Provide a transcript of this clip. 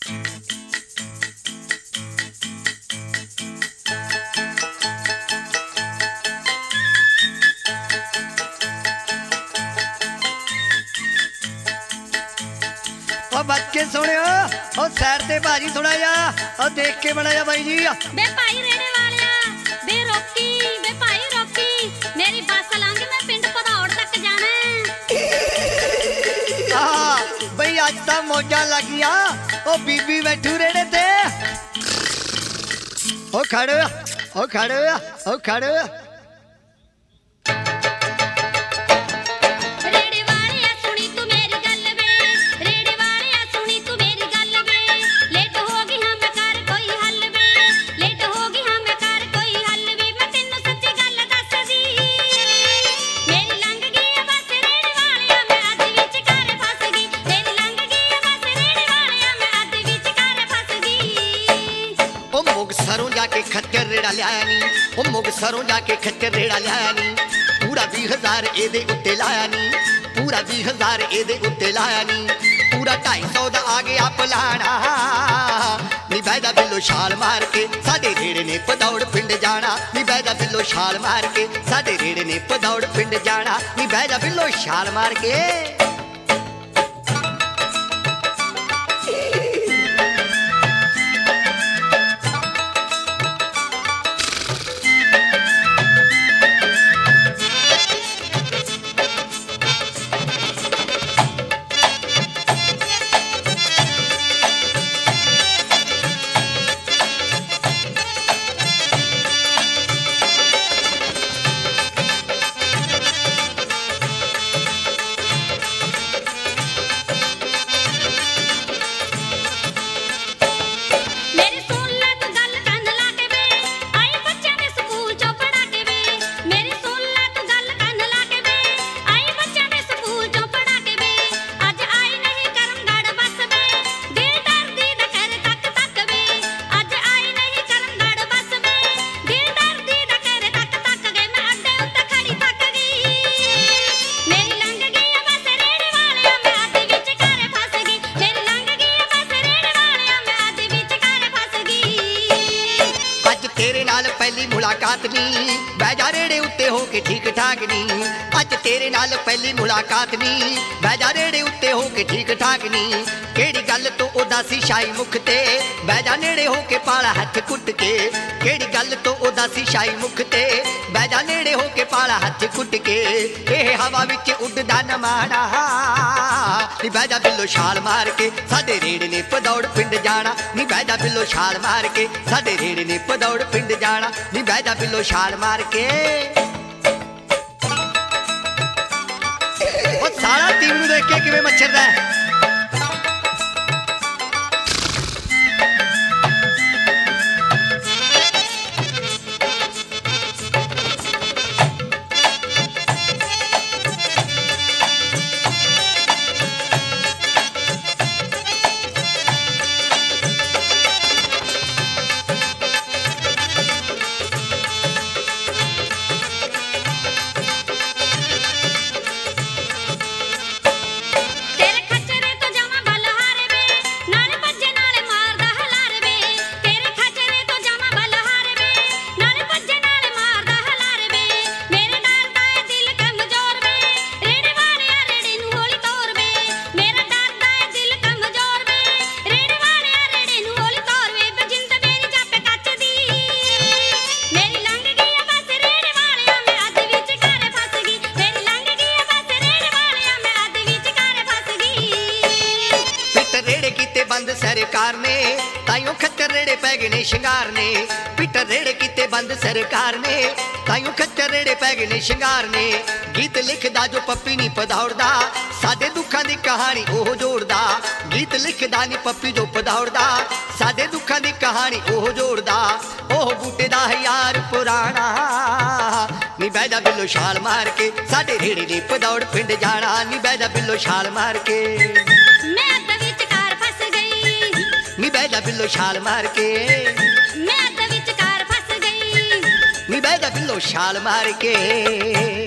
बच के सुनियो और सैर ते भाजी थोड़ा जा और देख के बड़ा जा भाई जी। बे भाई रेड़े वालिया बे रोकी बे भाई रोकी मेरी बस लंघ मैं पिंड पधौड़ तक जाना है। भाई आज तो मौजा लगिया ओ बीबी बैठू रेड़े ते ओ खड़े ओ खड़े ओ खड़े मुगसरों जाके खच्चर रेड़ा लिया नी ओ मुगसरों जाके खच्चर रेड़ा लिया नी पूरा 20,000 एदे उत्ते लाया नी पूरा 20,000 एदे उत्ते लाया नी पूरा 250 दा आ गया पलाना नी बैदा बिल्लो छाल मार के साडे रेड़े ने पधौड़ पिंड जाना नी बैदा बिल्लो छाल मार के साडे रेड़े ने पधौड़ पिंड जाना नी बैदा बिल्लो छाल मार के। पहली मुलाकात नी बैजा रेड़े उत्ते हो के ठीक ठाक नी अज तेरे नाल पहली मुलाकात नी बैजा रेड़े उत्ते हो के ठीक ठाक नी केड़ी गल तो ओदा सी शाही मुख ते बैजा नेड़े हो के पाला हथ कुट के केड़ी गल तो ओदा सी शाही मुख ते बैजा नेड़े हो के पाला हथ कुट के ए हवा विच उड़दा नमाना नी बैजा बिल्लो छाल मार के साडे रेड़े ने पधौड़ पिंड जाना नी बैजा बिल्लो छाल मार के साडे रेड़े ने पधौड़ पिंड जाना नी बैजा बिल्लो छाल मार के। ओ सारा टीम नूं देख के किवें मच्छरदा है। बंद सरकार ने ताइयों खच्चर रेड़े पै गए ने शिंगार ने पिट रेड़े किते बंद सरकार ने ताइयों खच्चर रेड़े पै गए ने शिंगार ने गीत लिखदा जो पप्पी नी पधौड़दा साडे दुखां दी कहानी ओह जोड़दा गीत लिखदा नी पप्पी जो पधौड़दा साडे दुखां दी कहानी ओह जोड़दा ओह बूटे दा यार पुराना नी बैदा बिल्लो छाल मार के साडे रेड़े ने पधौड़ पिंड जाना नी बैदा बिल्लो छाल मार के नी बैदा बिल्लो छाल मार के मैं विचकार फस गई नी बैदा बिल्लो छाल मार के।